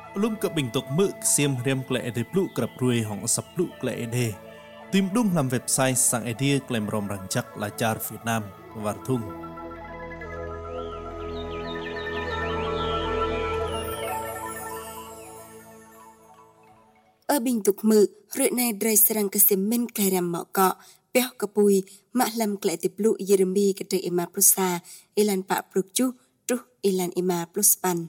Lum ke bentuk mực xiêm riam klei de plu kerap ruai hong sap plu klei de. Tim dung lam website sang idea klaim rom rancak lajar Vietnam wartung. Ở bình tục mự, rưỡi này dray serang kesemen klei ram mọ cọ, peh kapui, mak lam klei de plu Yeremi ke dray ima prusa, ilan pak prukju, truh ilan ima pluspan.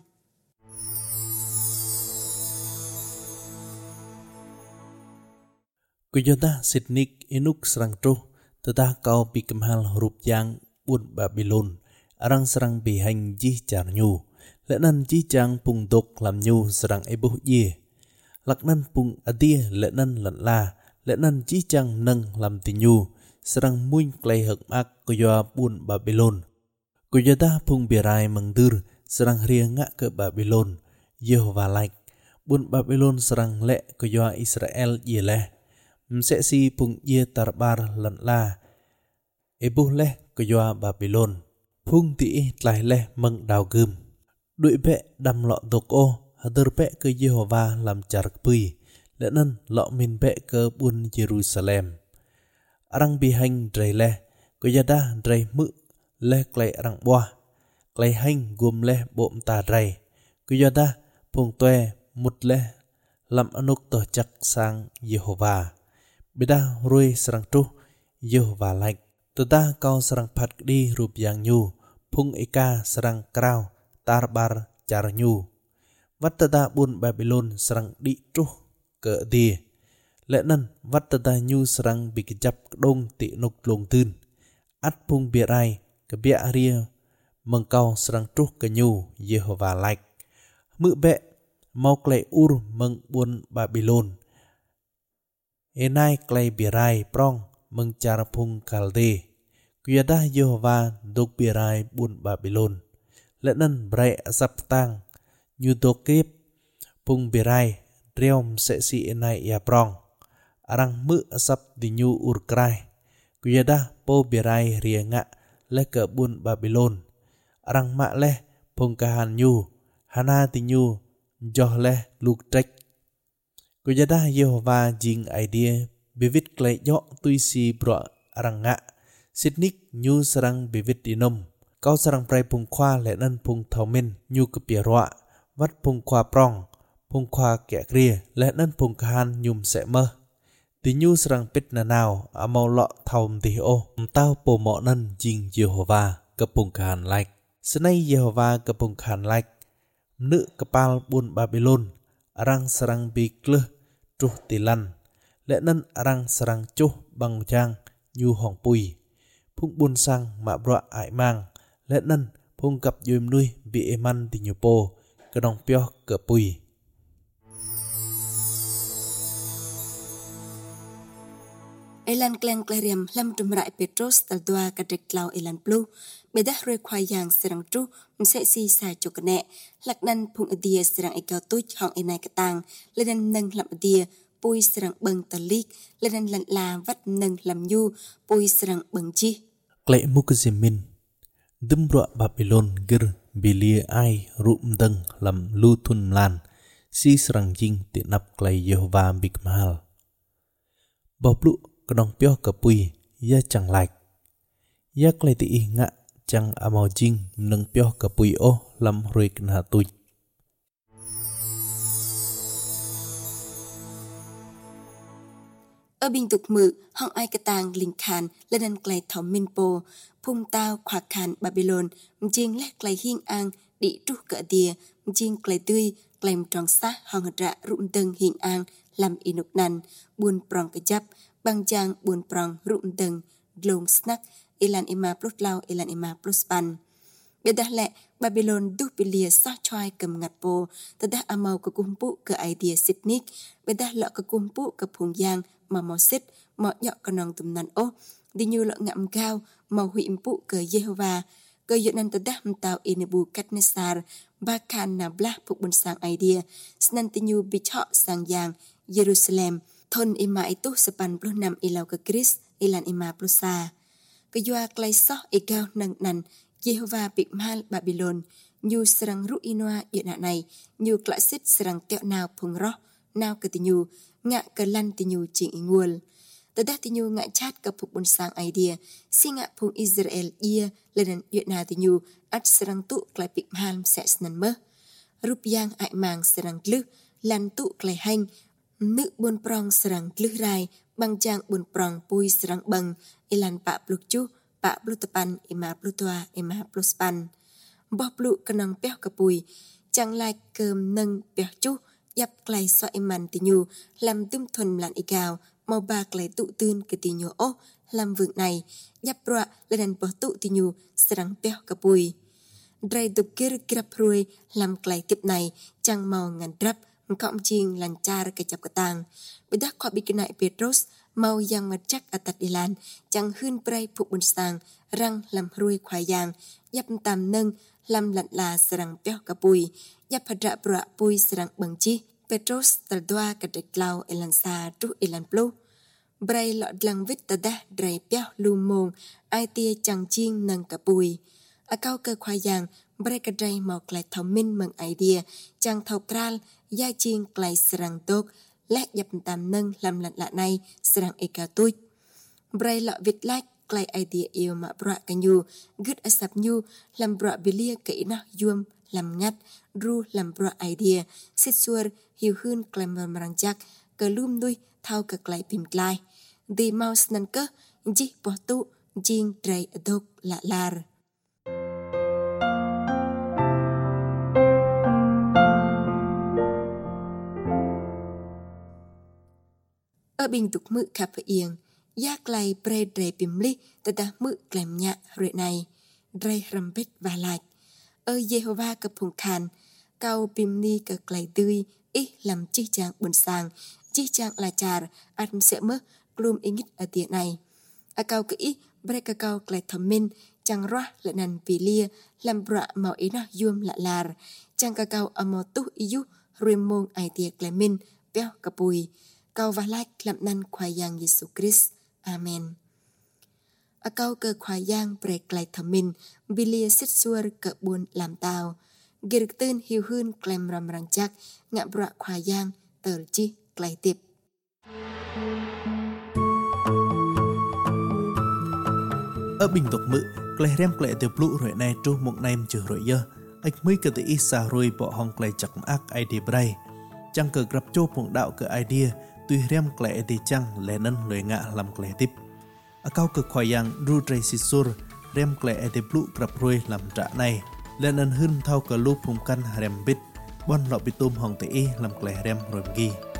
Kujota Sydney inuk serang truh, tetah kau pi kemhal huruf yang bun Babylon, arang serang bihang jih jar nyu, lenan jih jang pung dok lam nyu serang ebuh ye. Laknan pung adia lenan lan la, lenan jih jang neng lam tinyu, serang muin klei hek mak kuyoa bun Babylon. Kujota pung birai mengdur, serang ria ngak ke Babylon, Yehovah like, bun Babylon serang le kuyoa Israel ye leh. Mseksi pung ye tarbar lan la ebuh leh kuyoa Babylon phung ti tlai leh meng đào gươm đuổi bẹ đâm lọ độc ô hadir bẹ ke Yehovah lam jar pui lenan lọ min bẹ ke bun Jerusalem arang bihang dray leh kuyada dray mự leh klei arang boa klei hang gum leh bom ta dray kuyada phung toe mut leh lam anuk to chak sang Yehovah beda rui serang truh Yehovah like teta kau serang pat di rup yang nyu phung ika serang krau tarbar jar nyu wat teta bun Babylon serang di truh ke dia lenan wat teta nyu serang bikijap dong ti nuk long tun at phung birai ke bia ria mengkau serang truh ke nyu Yehovah like mự bẹ mau klei ur meng bun Babylon enai klei birai prong mengcar phung kalde kuyada Yehovah dok birai bun Babylon lenan brai asap tang nyu dokip phung birai dreom seksi enai ya prong arang mự asap di nyu ur krai kuyada po birai rienga le ke bun Babylon arang mak leh phung kahan nyu hana ti nyu joh leh luk trek kujada Yehovah jing idea bivit klei yo tuisi bro aranga Sydney nyu serang bivit dinom kau serang prai pung kwa lenan pung thaumin nyu kepiarwa wat pung kwa prong pung kwa kya kria lenan pung kahan nyum se mơ ti nyu serang pit na nào amau lo thaum ti o tao po mo nan jing Yehovah ke pung kahan like senai Yehovah ke pung kahan like nữ kepal bun Babylon arang serang bi kleh truh tilan lenan arang serang chuh bang jang nyu hong pui phung bun sang ma bro ai mang lenan phung kap yum nui bi eman ti nyu po kedong pyo ke pui Elan kleng kleriam lam tumrai Petros taldua kadek lau elan plu bedah roi kwai yang serang tru mseksi sa chukne laknan phung adia serang ikau tuj hong enai katang lenan neng lam adia pui serang beng talik lenan lan la vat neng lam yu pui serang beng chi klei mukzimin dumbro Babylon gir bilia ai rum deng lam lu thun lan si serang jing ti nap klei Yehovah big mahal boplu kedong pyo ke pui ya chang like ya klei ti nga chang amau jing neng pyo ke pui o lam rui kna tuj ở bình tục mự hong ai katang linh khan lenan klei thom min po phung tao khwa khan Babylon mjing leh klei hing ang di truh ke dia mjing klei tui klem trong sa hong ra rum deng hing ang lam inuk nan bun prong kejap bang jang bun prong rum deng glong snack ilan ima plus lau ilan ima plus pan bedah le Babylon du pilia sa choi kem ngat po tadah amau ke kumpu ke idea Sydney bedah lo ke kumpu ke phung yang mà mò xích mò nhọ con nòng tùm nàn ô đi như lọ ngậm cao mò hủy impu ke Yehovah ke yo nan tadah mtau inebu katnesar bakan na blah puk bun sang idea snan tinyu bichok sang yang Jerusalem thon ima itu sepan puluh nam ilau ke Chris ilan ima plusa ke yo klai soh ikau nang nan Yehovah big mal Babylon nhu srang ru inoa địa nạ này nhu klạ xít srang tẹo nào phùng rõ nào cơ tì nhu ngạ cơ lăn tì nhu chỉ nguồn tờ đá tì nhu ngạ chát cơ phục bồn sang idea si ngạ phùng Israel ia lên địa nạ tì nhu ắt srang tụ klạ bịp ham sẽ snan mơ rúp giang ai mang srang lư lan tụ klạ hành nữ bồn prong srang lư rai băng trang bồn prong pui srang băng ilan pa pluk chu pa plutapan ima plutua ima pluspan bóp lụ kenang peh kapui chẳng lại cơm nâng peh chu dập clay xoay màn tì nhu làm tum thuần lặn y cao màu bạc lại tụ tương cái tì nhu ô làm vượng này dập rọa lên đàn bỏ tụ tì nhu srang peh kapui dray tục kir kirap ruồi làm clay tiếp này chẳng màu ngàn drap cộng chiên làn cha ra cái chập cái tàng bị đắc khỏi bị cái này Petros màu yang mặt chắc atat ilan chẳng hươn pray phục bồn sang răng làm ruồi khoai yang dập tam nâng làm lặn là srang peh kapui dập hạt rạ bọa pui srang bằng chi Petros tờ đoa cả địch lao ilan sa tru ilan plu bray lọ lăng vít tờ đá dray peh lu mông ai tia chẳng chiên nâng kapui ở cao cơ khoai yang bray cả dray màu lại thông minh mừng idea chẳng thầu kral gia chiên lại srang tốt lát dập tam nâng làm lặn lạ này srang eka tui bray lọ vít lát clay idea yêu mà bọa cái nhu gứt asap nhu làm bọa bilia kỹ nó yum làm ngắt ru làm bọa idea xích xuôi hiu hơn clay marang chắc cờ lum nuôi thao cờ clay pim clay đi mouse nâng cơ chỉ bỏ tụ chiên tray độc lạ lar ở bình tục mự cà phê yên giác lay pre dray pim li ta ta mự klem nhạ rồi này dray rambet và lại ở Jehovah cập phùng khan cao pim ni cờ clay tươi ít làm chi chang buồn sang chi chang là char ăn sẽ mơ glum ingit ở tiệm này ở cao kỹ bre cao clay thầm minh chang roa lại nàn pilia làm bọa màu ý nó yum lạ lar chang cao ở màu tu iu rồi mong ai tiệc clay minh beo kapui cao và lại làm nan khoai yang Jesus Christ Amen. A cao cơ khoai yang brek lại thầm mình bilia xích xuôi cỡ buồn làm tàu ghiệt tên hiu hơn klem ram rang chắc ngạ bọa khoai yang tờ chi lại tiếp ở bình tục mự clay rem clay từ blue rồi này tru một nem chữ rồi giờ anh mới cái tự isa rồi bỏ hong clay chặt ác idea bray chẳng cờ gặp châu phụng đạo cờ idea tuy rem clay thì chẳng lẽ nân lời ngạ làm clay tiếp ở cao cực khoai yang ru tray sisur rem clay thì blue gặp rồi làm trả này lẽ nân hơn thao cờ lu phụng căn rem bit bon lọ bị tôm hong tự làm clay rem rồi ghi